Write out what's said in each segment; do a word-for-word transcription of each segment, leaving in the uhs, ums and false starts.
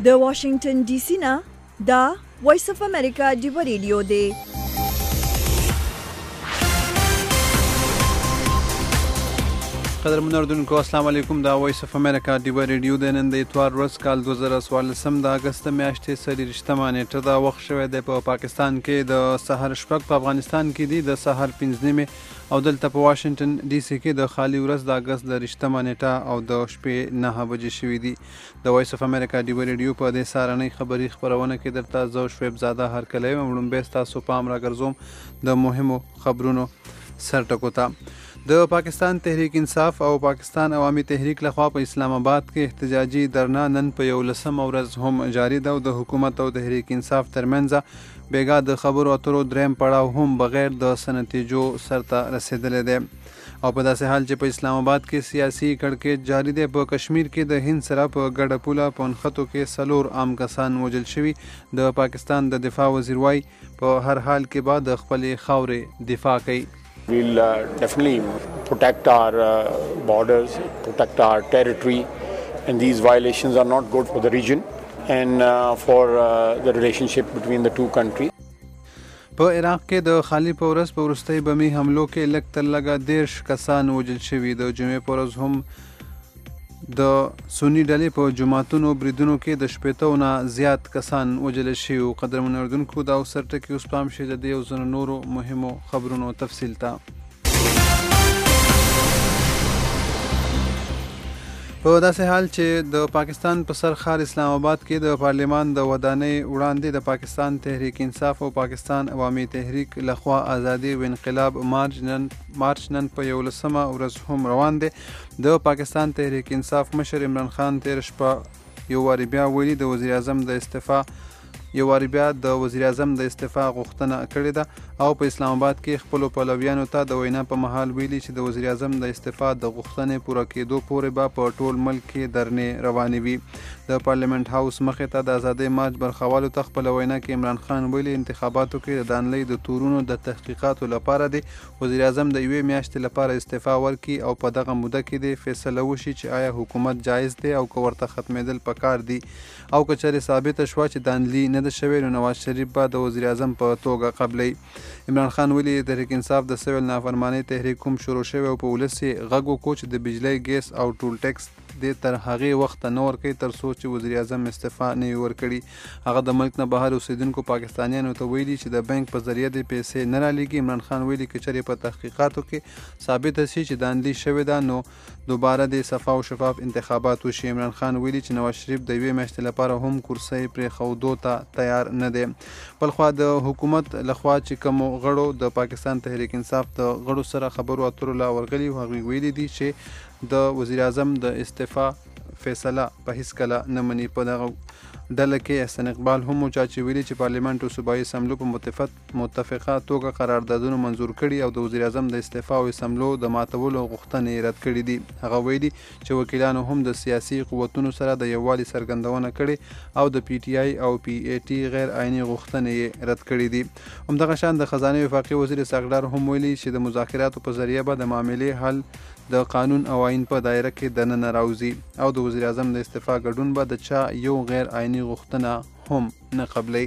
د واشنگټن ډي سي نه دا وایس اف امریکا ډیو ریډیو دی. قدرمن اردوونکو السلام علیکم. دا وایس اف امریکا ډیو ریډیو د نن د اتوار ورځ کال دوه زره څوارلسم د اګست میاشتې څلېرویشتمه نیټه ده. وخت شوی دی په پاکستان کې د سحر شپږ، په افغانستان کې دی د سحر پنځه نیمې او دلته په واشنگټن ډي سي کې د خالي ورځ د اګست د رښتمه نیټه او د شپې نهه بجې شوي دي. د وایس اف امریکا ډیو ریډیو په دې سهارنۍ خبري خپرونه کې درته زه شعیب زاده هرکلی یم. وړومبی ستاسو پام راګرځوم د مهمو خبرونو سرټکو ته. د پاکستان تحریک انصاف او پاکستان عوامي تحریک لخوا په اسلام آباد کې احتجاجي درنا نن په یولسمه ورځ هم جاری ده او د حکومت او تحریک انصاف ترمنځ بیګا د خبرو اترو دریم پړاو هم بغیر د څه نتیجو سرته رسیدلی دی. او په داسې حال چې په اسلام آباد کې سیاسي کړکېچ جاری دی. په کشمیر کې د هند سره په ګډه پوله په نښتو کې څلور عام کسان وژل شوي. د پاکستان د دفاع وزیر وایي په هر حال کې به د خپلې خاورې دفاع کوي. We'll uh, definitely protect our uh, borders, protect our territory, and these violations are not good for the region and uh, for uh, the relationship between the two countries. په عراق کې د خالي په ورځ په وروستۍ بمي حملو کې لږ تر لږه دېرش کسان وژل شوي. د جمعې په ورځ هم د سني ډلې په جوماتونو بریدونو کې د شپېتو نه زیات کسان وژل شوي. قدرمن اردوونکو دا اوس سرټکي اوس پام شي د دې او ځینو نورو مهمو خبرونو تفصیل ته. په داسې حال چې د پاکستان په سر ښار اسلام آباد کې د پارلیمان د ودانۍ وړاندې د پاکستان تحریک انصاف او پاکستان عوامي تحریک لخوا ازادي و انقلاب مارچ نن مارچ نن په یولسمه ورځ هم روان دی. د پاکستان تحریک انصاف مشر عمران خان تېره شپه یو وارې بیا ویلي د وزیر اعظم د استعفا یو وارې بیا د وزیر اعظم د استعفا غوښتنه کړې ده او په اسلام آباد کې خپلو پلویانو ته د وینا په مهال ویلي چې د وزیر اعظم د استعفا د غوښتنې پوره کېدو پورې به په ټول ملک کې درنې روانې وي. د پارلیمنت هاوس مخې ته د ازادۍ مارچ برخوالو ته خپله وینا کې عمران خان ویلي انتخاباتو کې د دانلۍ د تورونو د تحقیقاتو لپاره دی وزیر اعظم د یوې میاشتې لپاره استعفا ورکړي او په دغه موده کې د فیصله وشي چې آیا حکومت جایز دی او که ورته ختمېدل پکار دي او که چېرې ثابته شوه چې دانلي نه ده شوې نو نواز شریف به د وزیر اعظم په توګه قبلوي. عمران خان ویلي د تحریک انصاف د سویل نافرمانۍ تحریک هم شروع شوی او په ولس یې غږ وکړو چې د بجلۍ ګیس او ټول ټیکس دې تر هغې وخته نه ورکوي تر څو چې وزیر اعظم استعفا نه وي ورکړي. هغه د ملک نه بهر اوسېدونکو پاکستانیانو ته ویلي چې د بینک په ذریعه د پیسې نه رالېږي. عمران خان ویلي که چېرې په تحقیقاتو کې ثابته شي چې دانلي شوې ده نو دوباره د صفا او شفاف انتخابات وشي. عمران خان ویلي چې نواز شریف د یوې میاشتې لپاره هم کرسۍ پرېښودو ته تیار نه دی. بلخوا د حکومت لخوا چې کومو غړو د پاکستان تحریک انصاف د غړو سره خبرو اترو لا ورغلي هغوی ویلي دي چې د وزیر اعظم د استعفا فیصله په هیڅ کله نه مني. په دغه ډله کې احسن اقبال هم چا چې ویلي چې پارلیمنت او صوبایي اسمبلو په متفقه توګه قراردادونه منظور کړي او د وزیر اعظم د استعفا او اسمبلو د ماتولو غوښتنې رد کړي دي. هغه ویلي چې وکیلانو هم د سیاسي قوتونو سره د یووالي څرګندونه کړې او د پی ټي آی او پی ای ټي غیر عیني غوښتنې یې رد کړي دي. همدغه شان د خزانه وفاقي وزیر اسحاق ډار هم ویلي چې د مذاکراتو په ذریعه به د معاملې حل د قانون او آئین په دایره کې دننه راوځي او د وزیر اعظم د استعفا ګډون به د چا یو غیر عیني غوښتنه هم نه قبلوي.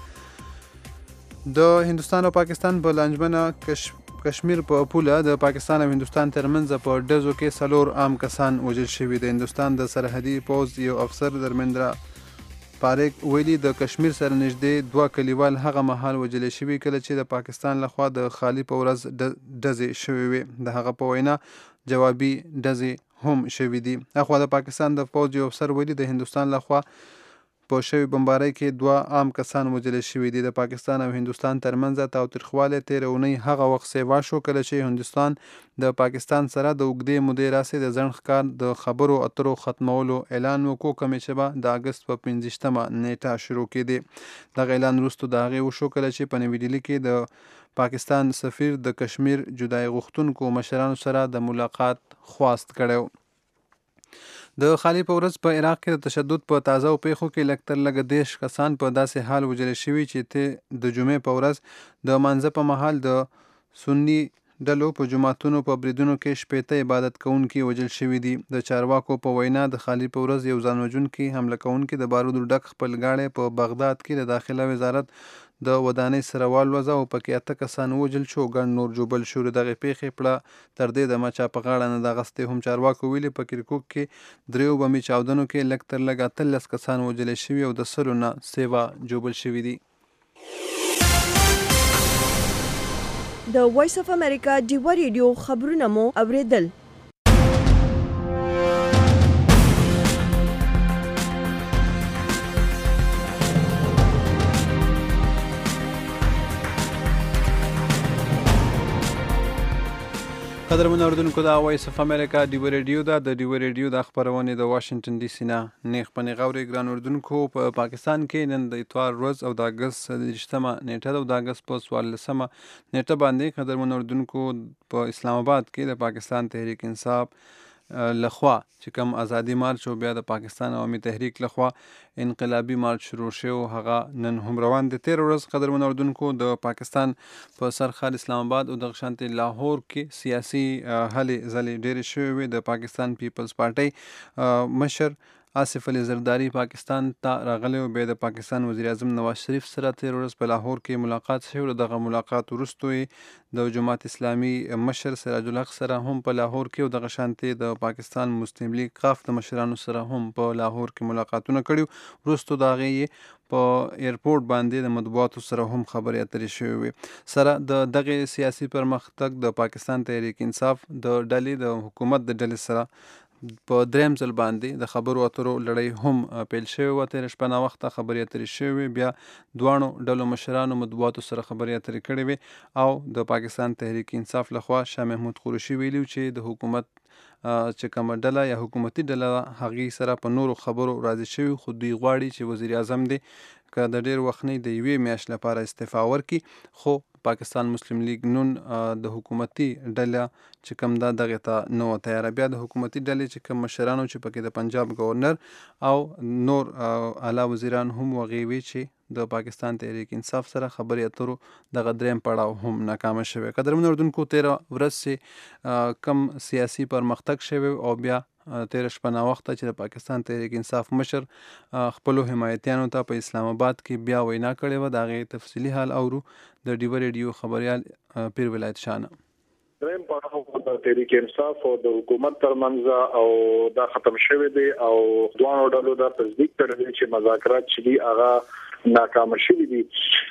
د هندوستان او پاکستان په لانجمنه کش کشمیر په پوله د پاکستان او هندوستان ترمنځ په ډزو کې څلور عام کسان وژل شوي. د هندوستان د سرحدي پوځ یو افسر درمندرا پاریک ویلي د کشمیر سره نږدې دوه کلیوال هغه مهال وژل شوي کله چې د پاکستان لخوا د خالي په ورځ ډزې شوې وې. د هغه په وینا جوابي ډزې هم شوي دي. اخوا د پاکستان د پوځ یو افسر ویلي د هندوستان لخوا په شوي بمبارۍ کې دوه عام کسان وژل شوي دي. د پاکستان او هندوستان ترمنځ تاوتریخوالی تېره اونۍ هغه وخت سیوا شو کله چې هندوستان د پاکستان سره د اوږدې مودې راسې د ځنډ ښکار د خبرو اترو ختمولو اعلان وکړو کومې چې به د اګست په پنځویشتمه نیټه شروع کېدې. دغه اعلان وروسته د هغې وشو کله چې په نوي ډیلي کې د پاکستان سفیر د کشمیر جدای غوښتونکو مشرانو سره د ملاقات خواست کړی. د خالي په ورځ په عراق کې د تشدد په تازه پیښو کې لږ تر لږه دېرش کسان په داسې حال وژل شوي چې ته د جمعې په ورځ د مانځه په مهال د سني ډلو په جماعتونو په بریدونو کې شپېته عبادت کوونکي وژل شوي دي. د چارواکو په وینا د خالي په ورځ یو ځان وژونکي حمله کوونکي د بارودو ډک خپل ګاډی په بغداد کې د داخله وزارت د ودانۍ سره والوځه او پکې اته کسان ووژل شو، ګڼ نور ژوبل شو. د دغې پیښې پړه تر دې دمه چا په غاړه نه ده اخیستې. هم چارواکو ویلي په کرکوک کې دریو بمي چاودنو کې لږ تر لږه اتلس کسان وژل شوي او د سلو نه سیوا ژوبل شوي دي. د وایس اف امریکا ډیوه ریډیو خبرونه مو اوریدل. قدرمن اوریدونکو دا وایس اف امریکا ډیوه ریډیو ده. د ډیوه ریډیو د خپرونې د واشنګټن ډي سي نه نیغ په نیغ اورئ. ګران اوریدونکو په پاکستان کې نن د اتوار ورځ او د اګست دېرشتمه نیټه ده او د اګست په څوارلسمه نیټه باندې قدرمن اوریدونکو په اسلام آباد کې د پاکستان تحریک انصاف لخوا چې کوم ازادي مارچ او بیا د پاکستان عوامي تحریک لخوا انقلابي مارچ شروع شو هغه نن هم روان دي. تېره ورځ قدرمن اوریدونکو د پاکستان په سرحد اسلام آباد او دغه شانتې لاهور کې سیاسي هلې ځلې ډېرې شوې وې. د پاکستان پیپلز پارټۍ مشر آصف علي زرداري پاکستان ته راغلی او بیا د پاکستان وزیر اعظم نواز شریف سره تېره ورځ په لاهور کې ملاقات شوی. له دغه ملاقات وروسته یې د جماعت اسلامي مشر سراج الحق سره هم په لاهور کې او دغه شانتې د پاکستان مسلم لیگ قاف د مشرانو سره هم په لاهور کې ملاقاتونه کړي. وروسته د هغې یې په ایرپورټ باندې د مطبوعاتو سره هم خبرې اترې شوې وې. سره د دغې سیاسي پرمختګ د پاکستان تحریک انصاف د ډلې د حکومت د ډلې سره په دریم ځل باندې د خبرو اترو لړۍ هم پیل شوې وه. تېره شپه ناوخته خبرې اترې شوې وې. بیا دواړو ډلو مشرانو مطبوعاتو سره خبرې اترې کړې وې او د پاکستان تحریک انصاف لخوا شاه محمود قریشي ویلي چې د حکومت چې کومه ډله یا حکومتي ډله هغې سره په نورو خبرو راضي شوي، خو دوی غواړي چې وزیر اعظم دی که د ډېر وخت نه د یوې میاشت لپاره استعفا ورکړي، خو پاکستان مسلم لیگ نون د حکومتي ډله چې کوم ده دغې ته نه وه تیاره. بیا د حکومتي ډلې چې کوم مشرانو چې پکې د پنجاب گورنر او نور اعلی وزیران هم هغې وی چې د پاکستان تحریک انصاف سره خبرې اترو دغه دریم پړاو هم ناکامه شوی. قدرمن اردوونکو تېره ورځ چې کم سیاسي پرمختګ شوی او بیا تېره شپه ناوخته چې د پاکستان تحریک انصاف مشر خپلو حمایتیانو ته په اسلام آباد کې بیا وینا کړې وه. د هغې تفصیلي حال اورو د ډیوه ریډیو خبریال پیر ولایت شاه نه. دریم پړاو د تحریک انصاف او د حکومت ترمنځ او دا ختم شوی دی او دواړو ډلو دا تصدیق کړی دی چې مذاکرات چې دي هغه ناکام شوي دي.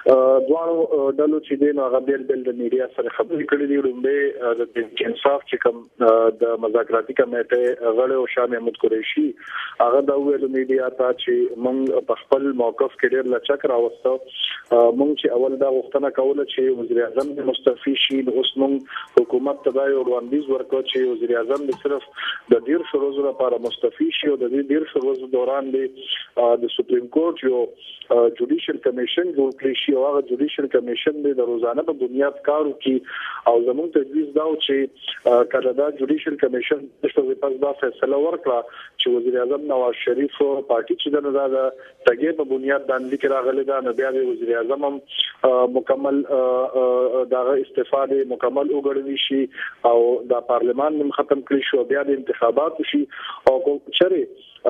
دواړو ډلو چې دي نو هغه بیل بیل د میډیا سره خبرې کړې دي. لومړی د تحریک انصاف چې کوم د مذاکراتي کمیټې غړی او شاه محمود قریشي هغه دا ویلو میډیا ته چې موږ په خپل موقف کې ډېر لچک راوسته. موږ چې اول دا غوښتنه کوله چې وزیر اعظم مستعفي شي، اوس موږ حکومت ته دا یو وړاندیز ورکړ چې وزیر اعظم صرف د ډېر ورځو لپاره مستعفي شي او د دې ډېر ورځو دوران دی د سپریم کورټ یو جوډیشل کمیشن جوړ کړی شي او هغه جوډیشل کمیشن د روزانه په بنیاد کار وکړي. او زموږ تجویز دا و چې کله دا جوډیشل کمیشن د پس دا فیصله ورکړه چې وزیر اعظم نواز شریف پارټي چې د نظر د تګې په بنیاد باندې کې راغلي دا نه بیا د وزیر اعظم هم مکمل دغه استفاده مکمل وګڼل شي او د پارلمان هم ختم کړی شو، بیا د انتخابات شي او چره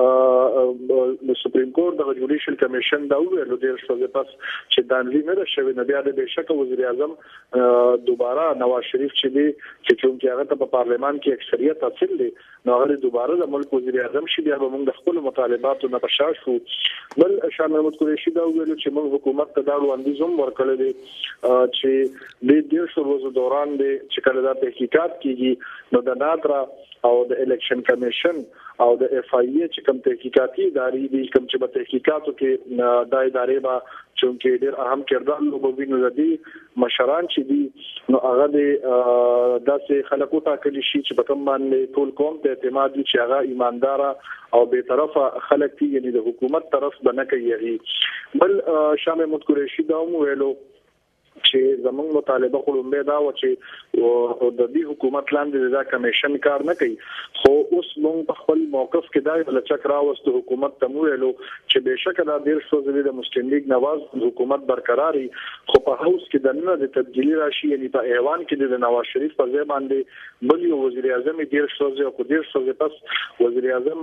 د سپریم کورټ د جوډیشل کمیشن دا ویلو ډېر څه پس چې دانلی نه شوی نه بیا د بشک وزیر اعظم دوباره نواز شریف چې دی چې چونکه هغه ته په پارلمان کې اکثریت حاصل دی نو هغه دوباره د ملک وزیر اعظم شي بیا به موږ د خپل مطالباتو نه پښاش شو. بل شاه محمود قریشي دا ویلو چې موږ حکومت ته دا وړاندیز هم ورکړی دی چې د دې شروع دوران دی چې کله دا تحقیقات کیږي نو د نادرا او د الیکشن کمیشن او د اف آی ای چې کوم تحقیقاتي ادارې دي کوم چې په تحقیقاتو کې د ادارې با چونکه ډېر اهم کردار لوبوي نو د دې مشران چې دي نو هغه د داسې خلکو ټاکلي شي چې په کوم باندې ټول قوم ته اعتماد دي چې هغه ایماندار او به طرفه خلک دي یعنی د حکومت طرف بنه کوي. بل شاه محمود قریشي دا ویلو چې زموږ مطالبه خو لومبه دا و چې د دې حکومت لاندې دا کمیشن کار نه کوي خو اوس موږ په خپل موقف کې دا لچک راوستو حکومت ته ویلو چې بهشکه دا ډیر څه زموږ د مسلم لیگ نواز حکومت برقراري خو په هاوس کې د نه د تبدیلی راشي یعنی په ایوان کې د نواز شریف په ځای باندې بل یو وزیر اعظم ډیر څه او ډیر څه پس وزیر اعظم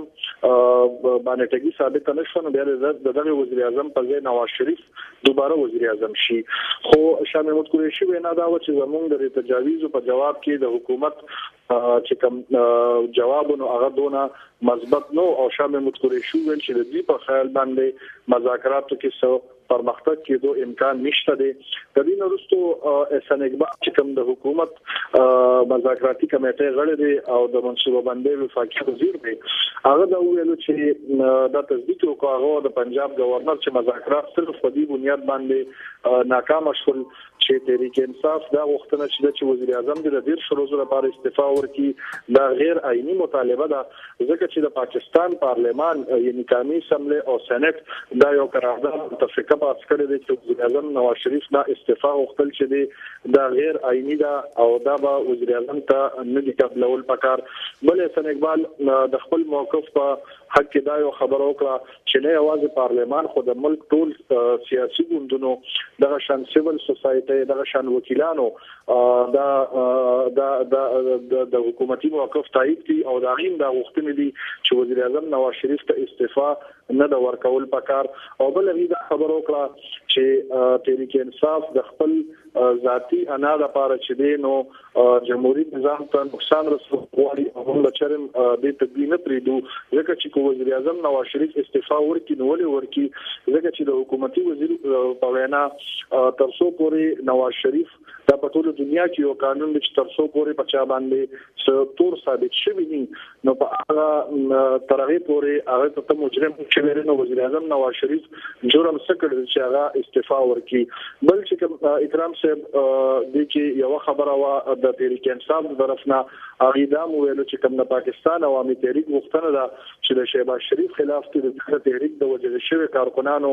باندې ټګي ثابت نشو بیا د دغه وزیر اعظم په ځای نواز شریف دوباره وزیر اعظم شي خو شاه محمود قریشي وینا دا و چې زموږ د تجاویز په جواب کې د حکومت چې کوم جوابونو هغه دونه مثبت نو او شاه محمود قریشي ویل چې د دې په خیال باندې مذاکراتو کې څو پرمختګ کېدو امکان نشته دی د دې وروسته احسان اقبال چې کوم د حکومت مذاکراتي کمیټه غړی دی او د منصوبه بندۍ وفاقي وزیر دی هغه دا ویلو چې دا تصدیق وکړو د پنجاب گورنر چې مذاکرات صرف په دې بنیاد باندې ناکام شول چې تحریک انصاف دا وختونه چې وزیر اعظم د ډیر شروع لپاره استعفا ورکړي دا غیر آئینی مطالبه ده ځکه چې د پاکستان پارلمان یعنی قومي اسمبلی او سېنات دا یو قرارداد متفقه پاس کړی دی چې وزیر اعظم نواز شریف دا استعفا وکړل چې دی دا غیر آئینی ده او دا به وزیر اعظم ته نه دي قبلول پکار بل احسان اقبال د خپل موقف په حق کې دا یو خبر وکړه چې نه یوازې پارلمان خو د ملک ټول سیاسي ګوندونو دغه شان سیول سوسایټي دغه شان وکیلانو دا دا د حکومتي موقف تایید کی او دا غیم دا وختونه دي چې وزیر اعظم نواز شریف ته استعفا نه د ورکول پکار او بل غیدا خبر وکړه چې تحریک انصاف د خپل ذاتی انا د پاره چې دی نو جمهوریت نظام ته نقصان رسوي او هم چرم د تدوین پریدو ځکه چې وزیر اعظم نواز شریف استعفا ورکړي نو ولې ورکړي ځکه چې د حکومتي وزیر په وینا ترڅو پورې نواز شریف دا په ټول دنیا کې یو قانون چې ترڅو پورې په چا باندې تور ثابت شوی ني نو په هغه ترغیب پورې هغه ته مجرم چې ورنه وزیر اعظم نواز شریف جرم سکړ چې هغه استعفا ورکړي بل چې اکرام صاحب د چې یو خبره وا د تحریک انصاف طرفنا اغیدام ویلو چې کوم د پاکستان عوامي تحریک مختنه ده چې د شهباز شریف خلاف د تحریک د وجه شوی کارکنانو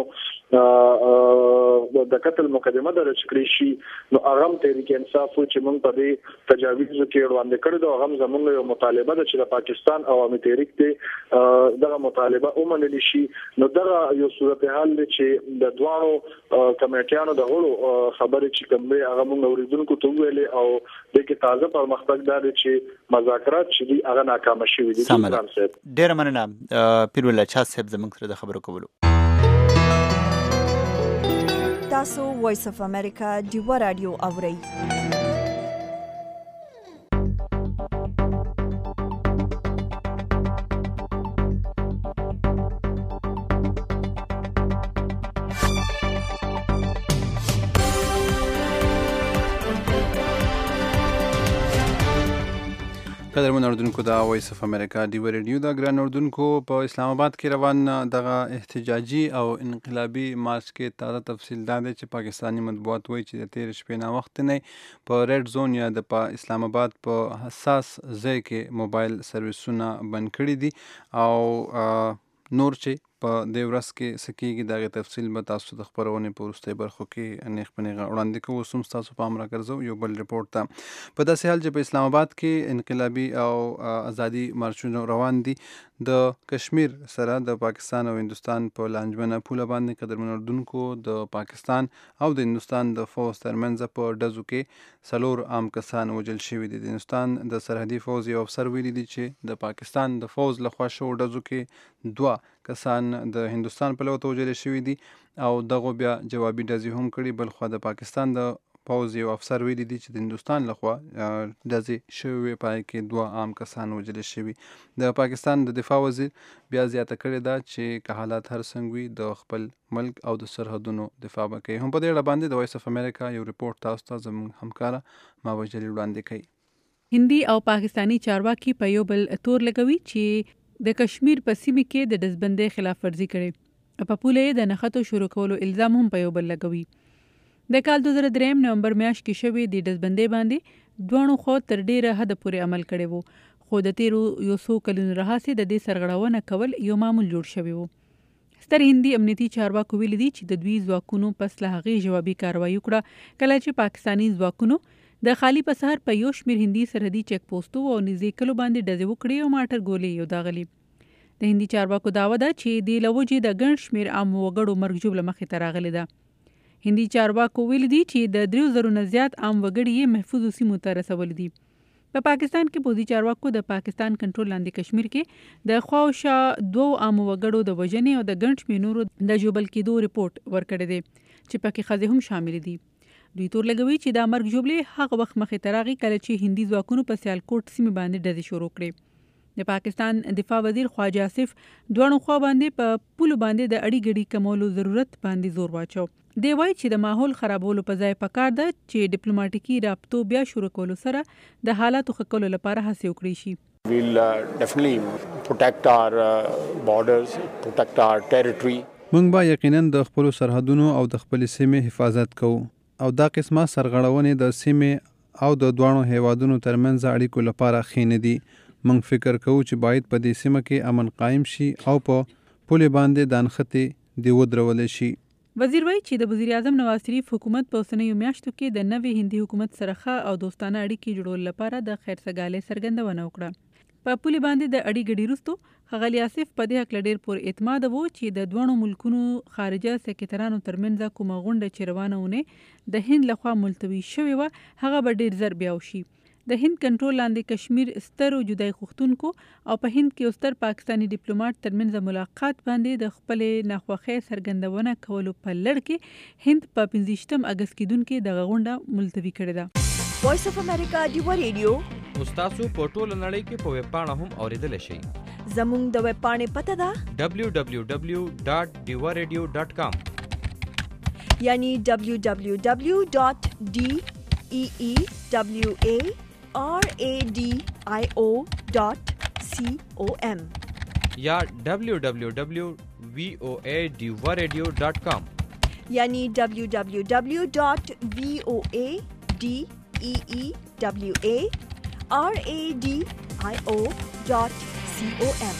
د قتل مقدمه درج کړی شي نو هغه تحریک انصاف چې موږ په دې تجاویز کې وړاندې کړی دا هغه زموږ یو مطالبه ده چې د پاکستان عوامي تحریک ته دغه مطالبه ومنل شي نو دغه یو صورتحال چې د دوانو کمیټیانو د غړو خبرې چې کوم هغه موږ اوریدونکو ته ویلې او د کې تازه پرمختګ دا چې مذاکرات چې دی هغه ناکام شوي دي ډېر مننه پیر الله چا صاحب زموږ سره د خبرو کولو تاسو وایس اف امریکا ډیو رادیو اورئ قدرمن اردوونکو دا وایس اف امریکا ډیو ریډیو دا ګران اردوونکو په اسلام آباد کې روان دغه احتجاجي او انقلابي مارچ کې تازه تفصیل دا دی چې پاکستانی مطبوعات وایي چې د تیر شپې نه وخت نه په ریډ زون یا د اسلام آباد په حساس ځای کې موبایل سرویسونه بند کړي دي او نور چې په دې ورځ کې سکیږي دغه تفصیل به تاسو د خبرونې په وروستۍ برخو کې نیغ په نیغه وړاندې کوو سم تاسو پام راګرځو یو بل ریپورت ته په داسې حال چې په اسلام آباد کې انقلابي او ازادي مارچونه روان دي د کشمیر سره د پاکستان او هندستان په لانجمنه پوله باندې قدرمن اردوونکو د پاکستان او د هندستان د فوز ترمنځ په ډزو کې څلور عام کسان وژل شوي دي د هندستان د سرحدي فوز یو افسر ویلي دي چې د پاکستان د فوز لخوا شو ډزو کې دوه کسان د هندستان په لور توجه شوي دي او دغه بیا جوابي ډزې هم کړي بل خو د پاکستان د پوز یو افسر ویلي دي چې د هندستان لخوا ډزې شوي پای کې دوه عام کسان وژل شوي د پاکستان د دفاع وزیر بیا زیاته کړې ده چې که حالات هر څنګه وي د خپل ملک او د سرحدونو دفاع به کوي هم په دې اړه باندې د وایس اف امریکا یو ریپورت تاسو ته زموږ همکاره ماوه جلیل وړاندې کوي هندي او پاکستانی چارواکي په یو بل تور لګوي چې د کشمیر په سیمه کې د دزبندۍ خلاف ورزي کړي په پوله د نخښتو شروع کولو الزام هم په یو بل لګوي د کال دوه زره درې نومبر میاشت کې شوی د دزبندۍ باندې دوه خو تر ډیره حد پورې عمل کړي وو خو د تیرو یو څو کلونو راهیسې د دې سرغړونه کول یو معمول جوړ شوی وو ستر هندي امنیتي چارواکو ویلي دي چې د دوی ځواکونو پس له هغې جوابي کاروایي وکړه کله چې پاکستاني ځواکونو د خالي په سهار په یو شمېر هندي سرحدي چک پوسټو او نږدې کلو باندې ډزې وکړې او ماټر ګولې یو داغلي. د هندي چارواکو دعوه ده چې د لوجې د ګڼ شمېر عام وګړو مرګ ژوبله مخې ته راغلې ده. هندي چارواکو ویلي دي چې د دریو زرو نه زیات عام وګړي یې محفوظو سیمو ته رسولي دي. په پا پاکستان کې پوځي چارواکو د پاکستان کنټرول لاندې کشمیر کې د خواوشا دوو عام وګړو د وژنې او د ګڼ شمېر نورو د ژوبل کېدو رپورټ ورکړی دی چې پکې ښځې هم شامل دي. دوی تور لګوي چې دا مرګ ژوبلې هغه وخت مخې ته راغی کله چې هندي ځواکونو په سیالکوټ سیمې باندې ډزې شروع کړې. د پاکستان دفاع وزیر خواجه آصف دواړو خوا باندې په پولو باندې د اړې ګډې کمولو ضرورت باندې زور واچو. دی وایي چې د ماحول خرابولو په ځای پکار ده چې ډیپلوماټیکي رابطو بیا شروع کولو سره د حالاتو ښه کولو لپاره هڅې وکړي شي. We'll uh, definitely protect our uh, borders, protect our territory. موږ به یقینا د خپل سرحدونو او د خپل سیمې حفاظت کوو او دا قسمه سرغړونې د سیمې او د دوانو هیوادونو ترمنځ اړیکو لپاره خینه دي. موږ فکر کوو چې باید په دې سیمه کې امن قائم شي او په پولې باندې د نښتې دی ودرول شي. وزیر وایي چې د وزیر اعظم نواز شریف حکومت په اوسنیو میاشتو کې د نوې هندي حکومت سره ښه او دوستانه اړیکې جوړولو لپاره د خیرسګالۍ څرګندونه وکړه. په پولې باندې د اړې ګډې وروسته ښاغلي آصف په دې هکله ډېر پور اعتماد و چې د دواړو ملکونو خارجه سکرټرانو ترمنځ کومه غونډه چې روانه ونه د هند لخوا ملتوي شوې وه هغه به ډېر زر بیا وشي. د هند کنټرول لاندې کشمیر سترو جدای غوښتونکو او په هند کې ستر پاکستاني ډیپلوماټ ترمنځ ملاقات باندې د خپلې ناخوښۍ څرګندونه کولو په لړ کې هند په پنځویشتم اګست کېدونکې دغه غونډه ملتوي کړې ده. وایس اف امریکا ډیوا ریډیو تاسو په ټوله نړۍ کې په ویب پاڼه هم اوریدلی شئ. زموږ د ویب پاڼې پته ده ډبلیو ډبلیو ډبلیو ډاټ ډیوا ریډیو ډاټ کام یعنی ډبلیو ډبلیو ډبلیو ډاټ ډي ای ای ډبلیو ای آر ای ډي آی او ډاټ سی او ایم یا ډبلیو ډبلیو ډبلیو وی او ای ډیوا ریډیو ډاټ کام یعنی ډبلیو ډبلیو ډبلیو ډاټ وی او ای ډي ای ای ډبلیو ای آر ای ډي آی او ډاټ سی او ایم.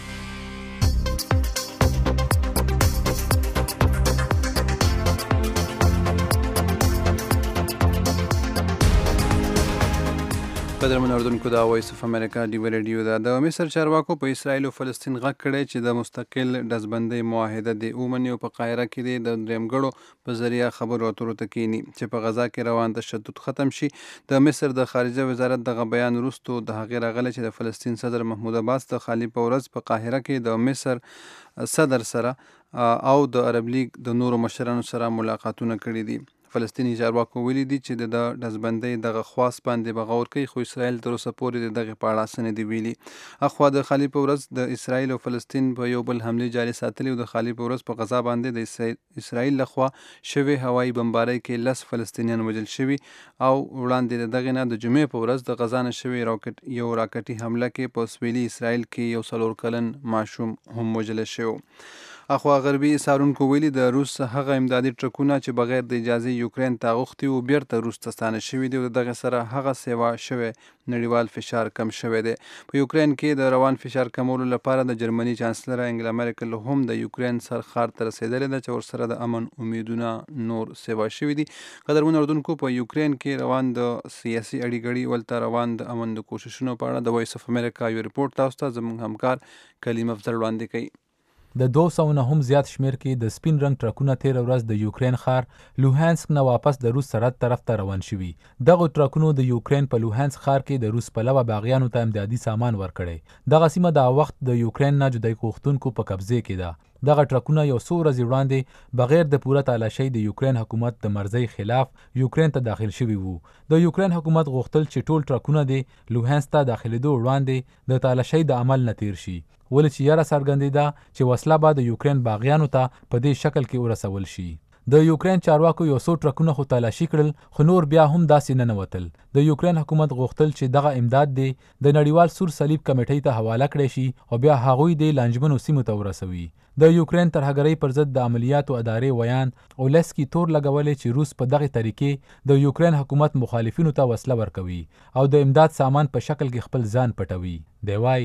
قدرمن اردوونکو دا وایس اف امریکا ډیوا ریډیو ده. د مصر چارواکو په اسرائیل او فلسطین غږ کړی چې د مستقل ډزبندۍ معاهده د اومني او په قاهره کې د درېمګړو په ذریعه خبرو اترو ته کینی چې په غزا کې روان تشدد ختم شي. د مصر د خارجه وزارت دغه بیان وروسته د هغې راغلی چې د فلسطین صدر محمود عباس د خالي په ورځ په قاهره کې د مصر صدر سره او د عرب لیگ د نورو مشرانو سره ملاقاتونه کړي دي. فلسطیني چارواکو ویلي دي چې د ډزبندۍ دغه خواست باندې به غور کوي خو اسرائیل تر اوسه پورې د دغې په اړه څه نه دي ویلي. اخوا د خالي په ورځ د اسرائیل او فلسطین په یو بل حملې جاري ساتلي او د خالي په ورځ په غزا باندې د اسرائیل لخوا شوې هوایي بمبارۍ کې لس فلسطینیان وژل شوي او وړاندې د دغې نه د جمعې په ورځ د غزا نه شوې راکټ یو راکټي حمله کې په سویلي اسرائیل کې یو څلور کلن ماشوم هم وژل شوی. اخوا غربي څارونکو ویلي د روس هغه امدادي ټرکونه چې بغیر د اجازې یوکرین ته غوښتي وو بیرته روس ته ستانه شوي دي او د دغې سره هغه سیوا شوی نړیوال فشار کم شوی دی. په یوکرین کې د روان فشار کمولو لپاره د جرمني چانسلر انګلا مرکل هم د یوکرین سر ښار ته رسېدلې ده چې ورسره د امن امیدونه نور سیوا شوي دي. قدرمن اردوونکو په یوکرین کې روان د سیاسي اړې ګړې ولته روان د امن د کوششونو په اړه د وایس اف امریکا یو ریپورټ تاسو ته زموږ همکار کلیم افضل وړاندې کوي. د دوه سوه نه هم زیات شمیر کې د سپین رنګ ټرکونه تیره ورځ د یوکرین ښار لوهانسک نه واپس د روس سرحد طرف ته روان شوي. دغو ټرکونو د یوکرین په لوهانسک ښار کې د روس پلوه باغیانو ته امدادي سامان ورکړی. دغه سیمه د وخت د یوکرین نه جدای غوښتونکو په قبضې کې ده. دغه ټرکونه یو څو ورځې وړاندې بغیر د پوره تالاشۍ د یوکرین حکومت د مرزۍ خلاف یوکرین ته داخل شوي وو. د یوکرین حکومت غوښتل چې ټول ټرکونه د لوهانسک ته داخلېدو وړاندې د تالاشۍ د عمل نه تیر شي، ولې چې یاره څرګندېده چې وسله به د یوکرین باغیانو ته په دې شکل کې ورسول شي. د یوکرین چارواکو یو څو ټرکونه خو تالاشي کړل خو نور بیا هم داسې نه ننوتل. د یوکرین حکومت غوښتل چې دغه امداد دی د نړیوال سور صلیب کمیټې ته حواله کړی شي او بیا هغوی د لانجمنو سیمو ته ورسوي. د یوکرین ترهګرۍ پر ضد د عملیاتو ادارې ویان اولسکي تور لګولې چې روس په دغه طریقې د یوکرین حکومت مخالفینو ته وسله ورکوي او د امداد سامان په شکل کې خپل ځان پټوي. دی وای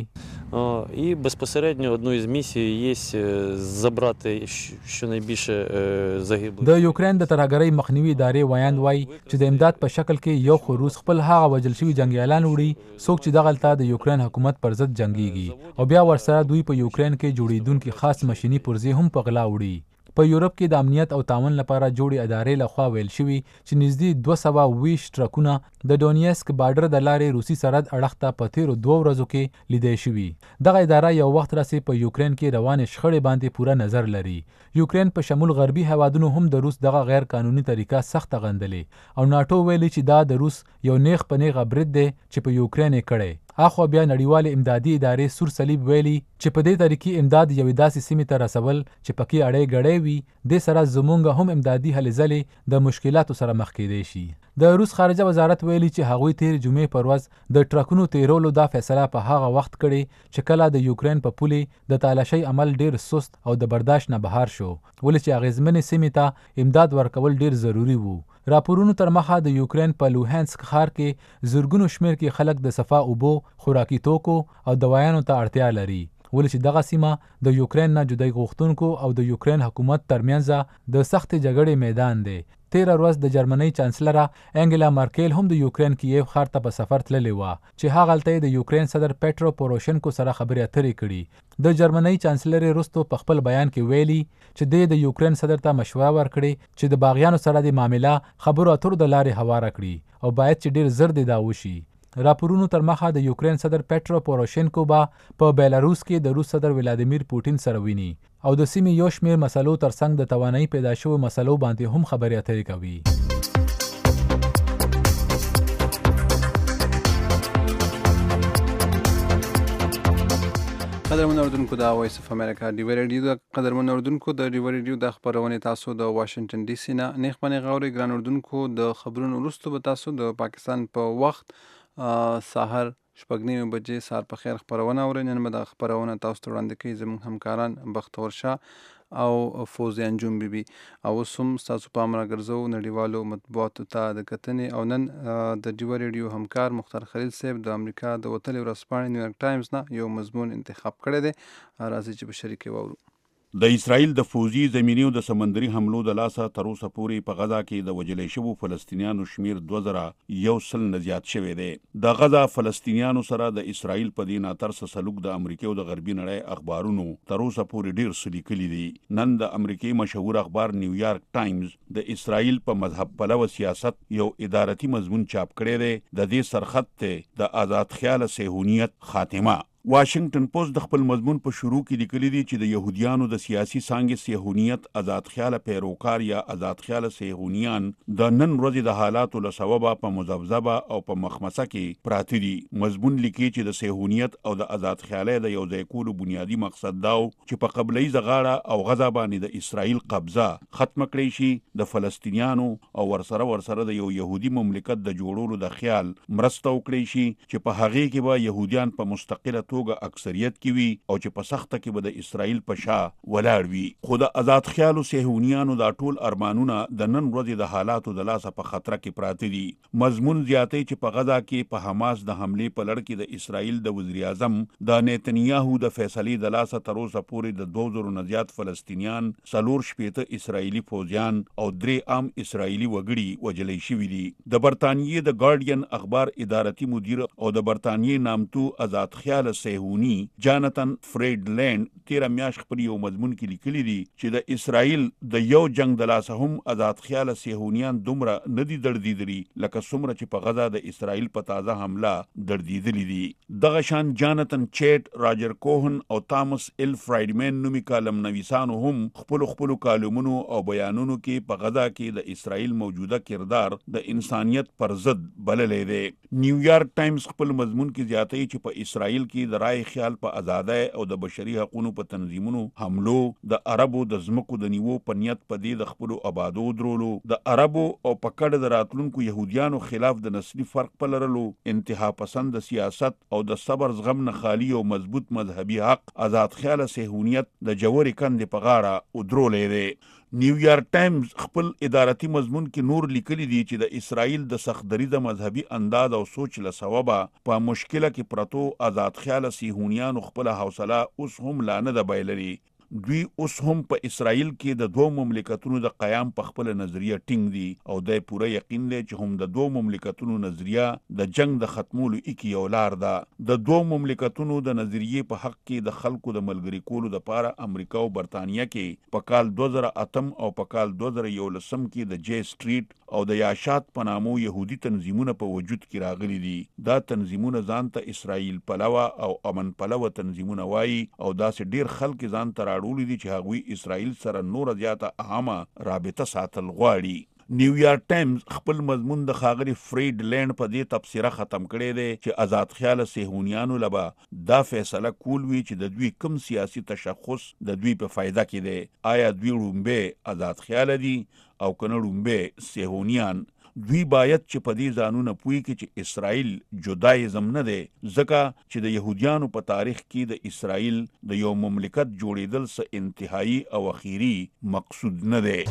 І безпосередньо одною з місій є забрати щонайбільше загиблих. د یوکرين د ترهګرۍ مخنیوي ادارې وایاند وایي چې د امداد په شکل کې یو خو روس خپل هغه وژل شوي جنګیالان وړي څوک چې دغلته د یوکرين حکومت پر ضد جنګیږي او بیا ورسره دوی په یوکرين کې جوړیدونکي خاص ماشیني پرزې هم په غلا وړي. په یورپ کې د امنیت او تعاون لپاره جوړې ادارې لخوا ویل شوي چې نږدې دوه سوه ویشت ټرکونه د ډونیسک بارډر د لارې روسي سرحد اړخ ته په تیرو دوه ورځو کې لیدای شوي. دغه اداره یو وخت راسې په یوکرين کې روانې شخړې باندې پوره نظر لري. یوکرين په شمول غربي هیوادونو هم د روس دغه غیر قانوني طریقه سخت غندلې او ناټو ویلي چې دا د روس یو نیغ په نیغه برید دی چې په یوکرين یې کړی. اخو بیا نړیوالې امدادي ادارې سور صلیب ویلي چې په دې طریقې امداد یوې داسې سیمې ته رسول چې پکې اړې ګړې وي دې سره زمونږ هم امدادي هلې ځلې د مشکلاتو سره مخ کېدی شي. د روس خارجه وزارت ویلي چې هغوی تیر جمعې پر ورځ د ټرکونو تیرولو دا فیصله په هغه وخت کړې چې کله د یوکرين په پولې د تالاشۍ عمل ډیر سست او د برداشت نه بهر شو ولې چې اغیزمنې سیمې ته امداد ورکول ډیر ضروری وو. راپورونو تر مخه د یوکرين په لوهانسک ښار کې زرګونو شمېر کې خلک د صفا اوبو، خوراکي توکو او دوايانو ته اړتیا لري ولې چې دغه سیمه د یوکرين نه جدای غوښتونکو او د یوکرين حکومت ترمنځ د سختې جګړې میدان دی. تیره ورځ د جرمنۍ چانسلره انګلا مارکیل هم د یوکرين کیف ښار ته په سفر تللی وه چې هغلته د یوکرين صدر پیټرو پوروشنکو سره خبرې اترې کړي. د جرمنۍ چانسلرې رستو په خپل بیان کې ویلي چې د یوکرين صدر ته مشوره ورکړي چې د باغیانو سره د معامله خبرو اترو د لارې هواره کړي او باید چې ډیر زر دی دا وشي. راپورونو تر مخه د یوکرين صدر پیټرو پوروشنکو به په بیلاروس کې د روس صدر ولادیمیر پوټین سره ویني او د سیمې یو شمېر مسلو ترڅنګ د توانایي پیدا شوو مسلو باندې هم خبرې اترې کوي. قدرمن اوردونکو د وایس اف امریکا ډیوی ریډیو د قدرمن اوردونکو د ډیوی ریډیو د خبرونې تاسو د واشنگټن ډي سي نه نیخ باندې غوړي ګران اوردونکو د خبرونو وروسته به تاسو د پاکستان په وخت سحر شپږ نیمې بجې سهار په خیر خبرونه اورئ. نن به دغه خبرونه تاسو ته وړاندې کوي زموږ همکاران بختور شاه او فوزي انجم بیبي او اوس هم ستاسو پام راګرځوو نړیوالو مطبوعاتو ته د کتنې او نن د ډیوی ریډیو همکار مختار خلیل صاحب د امریکا د وتلې ورځپاڼې نیویارک ټایمز نه یو مضمون انتخاب کړی دی. راځئ چې په شریک یې واورو. د اسرائیل د فوزي زمیني او د سمندري حملو د لاسه تر اوسه پورې په غزا کې د وژلې شوو فلسطینیانو شمیر دوه زره یو سل نه زیات شوی دی. د غزا فلسطینیانو سره د اسرائیل په دې ناترسه سلوک د امریکا او د غربي نړۍ اخبارونو تر اوسه پورې ډیر څه لیکلي دي. نن د امریکای مشهور اخبار نیویارک ټایمز د اسرائیل په مذهب پلوه سیاست یو ادارتي مضمون چاپ کړی دی. د دې سرخط ته د آزاد خیال صهیونیت خاتمه. واشنگټن پوسټ د خپل مضمون په شروع کې لیکلي دي چې د يهوديانو د سیاسي څانګې صهیونیت آزاد خیال پیروکار یا آزاد خیال صهیونیان د نن ورځې د حالاتو له سببه په مذبذبه او په مخمسه کې پراته دي. مضمون لیکي چې د صهیونیت او د آزاد خیالۍ د یو ځای کولو بنیادی مقصد دا چې په قبلي زغاړه او غزا باندې د اسرائیل قبضه ختم کړي شي، د فلسطینیانو او ورسره ورسره د یو يهودي مملکت د جوړولو د خیال مرسته وکړي شي چې په هغه کې به يهوديان په مستقله توګه اکثریت کې وي او چې په سخته کې به د اسرائیل په شا ولاړ وي. خو د آزاد خیالو صهیونیانو دا ټول ارمانونه د نن ورځې د حالاتو د لاسه په خطر کې پراته دي. مضمون زیاتې چې په غزا کې په حماس د حملې په لړ کې د اسرائیل د وزیر اعظم د نیتنیاهو د فیصلې د لاسه تر اوسه پورې د دوه زرو نه زیات فلسطینیان، څلور شپېته اسرائیلي فوجیان او درې عام اسرائیلي وګړي وژلې شوي دي. د برتانیې د ګارډین اخبار ادارتي مدیر او د برتانیې نامتو آزاد خیال صهیونی جانتن فریډ لینډ تیر میاشت خپل یو مضمون کې لیکلي دي چې د اسرائیل د یو جنگ د لاسه هم آزاد خیال صهیونیان دومره نه دي دردیدلي لکه څومره چې په غزا د اسرائیل په تازه حمله دردیدلي دي. دغه شان جانتن چیټ، راجر کوهن او تامس ال فرایډمن نومي کالم نویسانو هم خپل خپل کالمونو او بیانونو کې په غزا کې د اسرائیل موجوده کردار د انسانیت پر ضد بللې دی. نیویارک ټایمز خپل مضمون کې زیاتوي چې په اسرائیل کې د رای خیال په آزادۍ او د بشري حقوقو په تنظیمونو حملو، د عربو د ځمکو د نیوو په نیت په دې د خپلو آبادو درولو، د عربو او په کډه د راتلونکو يهوديانو خلاف د نسلي فرق په لرلو، انتها پسند سیاست او د صبر زغم نه خالی او مضبوط مذهبي حق آزاد خیال صهیونیت د جوړې کندې په غاړه ودرولې دی. نیویارک ټایمز خپل ادارتي مضمون کې نور لیکلي دي چې د اسرائیل د سختدریزه مذهبي انداز او سوچ له سببه په مشکله کې پرتو آزاد خیال صهیونیانو خپل حوصله اوس هم لا نه ده بایللې. دوی اوس هم په اسرائیل کې د دوه مملکتونو د قیام په خپل نظریه ټینګ دي او د پوره یقین دی چې هم د دوه مملکتونو نظریه د جنگ د ختمولو اکی یو لار ده. د دوه مملکتونو د نظریه په حق کې د خلکو د ملګری کولو لپاره امریکا او برتانیه کې په کال دوه زره اتم او په کال دوه زره یولسم کې د جی سټریټ او د یاشات په نامو يهودي تنظیمونه په وجود کې راغلي دي. دا تنظیمونه ځان ته اسرائیل پلوه او امن پلوه تنظیمونه وایي او داسې ډیر خلک ځان ته راړولي دي چې هغوی اسرائیل سره نور زیاته اهمه رابطه ساتل غواړي. نیویارک ټایمز خپل مضمون د ښاغلي فریډ لینډ په دې تبصره ختم کړی دی چې آزاد خیال صهیونیانو لبا دا فیصله کول وی چې د دوی کم سیاسي تشخص د دوی په فایده کې دی. آیا دوی رومبه آزاد خیال دي او کنه رومبه صهیونیان؟ دوی باید چې په دې ځانونه پوي کې چې اسرائیل جدایزم نه دی، ځکه چې د يهوديانو په تاریخ کې د اسرائیل د یو مملکت جوړېدل څه انتهایی او اخیری مقصود نه دی.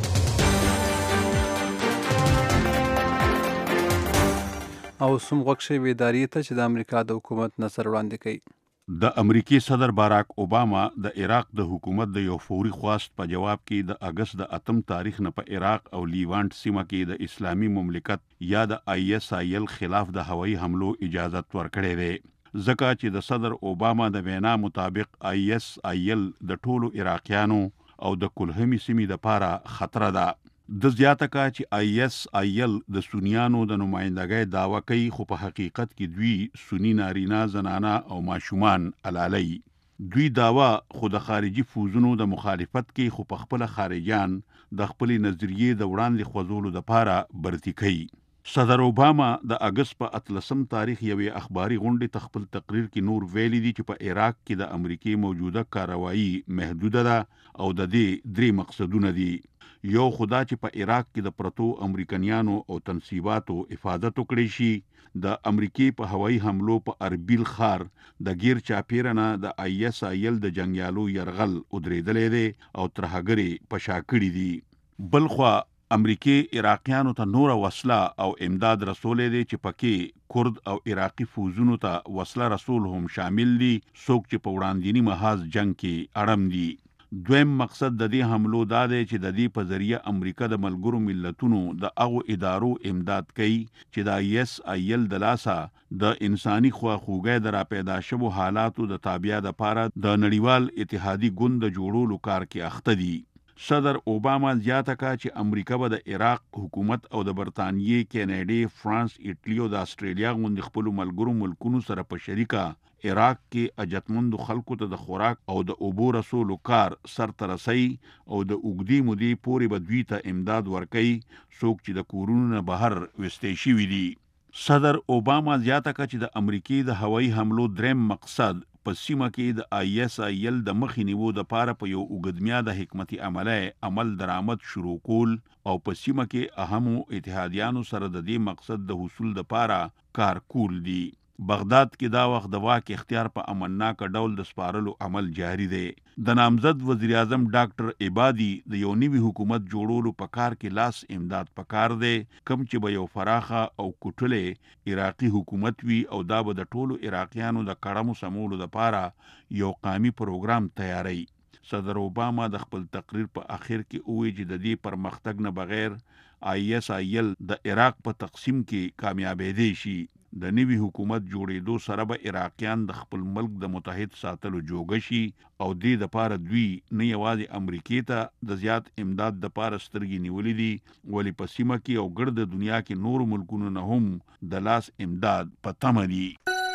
او سم غوښ شوی ادارې ته چې د امریکا د حکومت نظر وړاندې کوي. د امریکای صدر باراک اوباما د عراق د حکومت د یو فوري خواست په جواب کې د اگست د اتم تاریخ نه په عراق او لیوانت سیمه کې د اسلامي مملکت یا د آی ایس آی ایل خلاف د هوایي حملو اجازه ورکړې ده، ځکه چې د صدر اوباما د وینا مطابق آی ایس آی ایل د ټولو عراقیانو او د کلهمي سیمې لپاره خطر ده. د زیاته کا چې آی ایس آی ایل د سنیانو د نمائندګۍ داوا کوي، خو په حقیقت کې دوی سنی نارینه زنانه او ماشومان علالي. دوی داوا خو د خارجي فوزونو د مخالفت کې، خو په خپل خارجيان د خپل نظریې د وړاندې خوځولو لپاره برتی کوي. صدر اوباما د اگست په اتلسم تاریخ یوې اخباري غونډې ته خپل تقریر کې نور ویلي دي چې په عراق کې د امریکای موجوده کاروایی محدوده ده او د دې درې مقصدونه دي. یو خدا چې په عراق کې د پرتو امریکایانو او تنصیباتو حفاظت وکړي شي، د امریکای په هوایي حملو په اربیل ښار د غیر چاپیرنه د آی ایس آی ایل د جنگیالو يرغل ودرېدلې دي او ترهګری په شاکړي دي. بلخوا امریکای عراقیانو ته نور وسله او امداد رسولې دي چې پکې کورد او عراقي فوزونو ته وسله رسول هم شامل دي، څوک چې په وړاندینی محاذ جنگ کې اړم دي. دویم مقصد د دې حملو دا دی چې د دې په ذریعہ امریکا د ملګرو ملتونو د هغو ادارو امداد کوي چې د آی ایس آی ایل د لاسه د انساني خواخوږۍ د راپیدا شوو حالاتو د تابعیا لپاره د نړیوال اتحادي ګوند د جوړولو کار کې اخته دي. صدر اوباما زیاته کا چې امریکا به د عراق حکومت او د برتانیې، کینیډا، فرانس، ایټلی او د استرالیا غوندې خپل ملګرو ملکونو سره په شریکه عراق کې اجتمندو خلکو ته د خوراک او د اوبو رسولو کار سر ته رسي او د اوږدې مودې پورې به دوی ته امداد ورکوي، څوک چې د کورونو نه بهر وستې شوي دي. صدر اوباما زیاته کړه چې د امریکای د هوایي حملو دریم مقصد په سیمه کې د آی ایس آی ایل د مخې نیولو لپاره په یو اوږدمیاده حکمتي عملی عمل درآمد شروع کول او په سیمه کې اهمو اتحادیانو سره د دې مقصد د حصول لپاره کار کول دي. بغداد کې دا وخت د واک اختیار په امنناک ډول د سپارلو عمل جاری دی. د نامزد وزیر اعظم ډاکټر عبادي د یو نوي حکومت جوړولو په کار کې لاس امداد پکار دی، کم چې به یو فراخه او کوټلې عراقي حکومت وي او دا به د ټولو عراقیانو د کړمو سمولو لپاره یو قومي پروګرام تیاروي. صدر اوباما د خپل تقریر په اخر کې وویل چې د دې پرمختګ نه بغیر آی ایس آی ایل د عراق په تقسیم کې کامیابېدی شي. د نوي حکومت جوړېدو سره به عراقیان د خپل ملک د متحد ساتلو جوګه شي او دې دپاره دوی نه یوازې امریکې ته د زیات امداد دپاره سترګې نیولې دي، ولې په سیمه کې او ګرد دنیا کې نورو ملکونو نه هم د لاس امداد په تمه دي.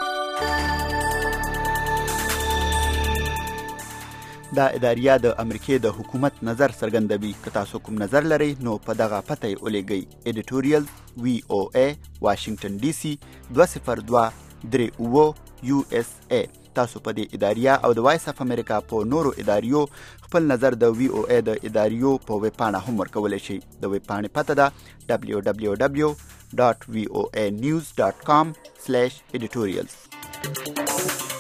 دا اداریه د امریکای د حکومت نظر څرګندوي. که تاسو کوم نظر لرئ نو په دغه پته یې ولیږئ. ایډیټوریل وی او ای واشنگټن ډي سي دوه صفر دوه درې اوه یو اس ای. تاسو په دې اداریه او د وایس اف امریکا په نورو اداریو خپل نظر د وی او ای د اداریو په ویب پاڼه هم ورکولی شئ. د ویب پاڼې پته ده دبلیو دبلیو دبلیو ډاټ وی او ای نیوز ډاټ کام سلیش ایډیټوریلز.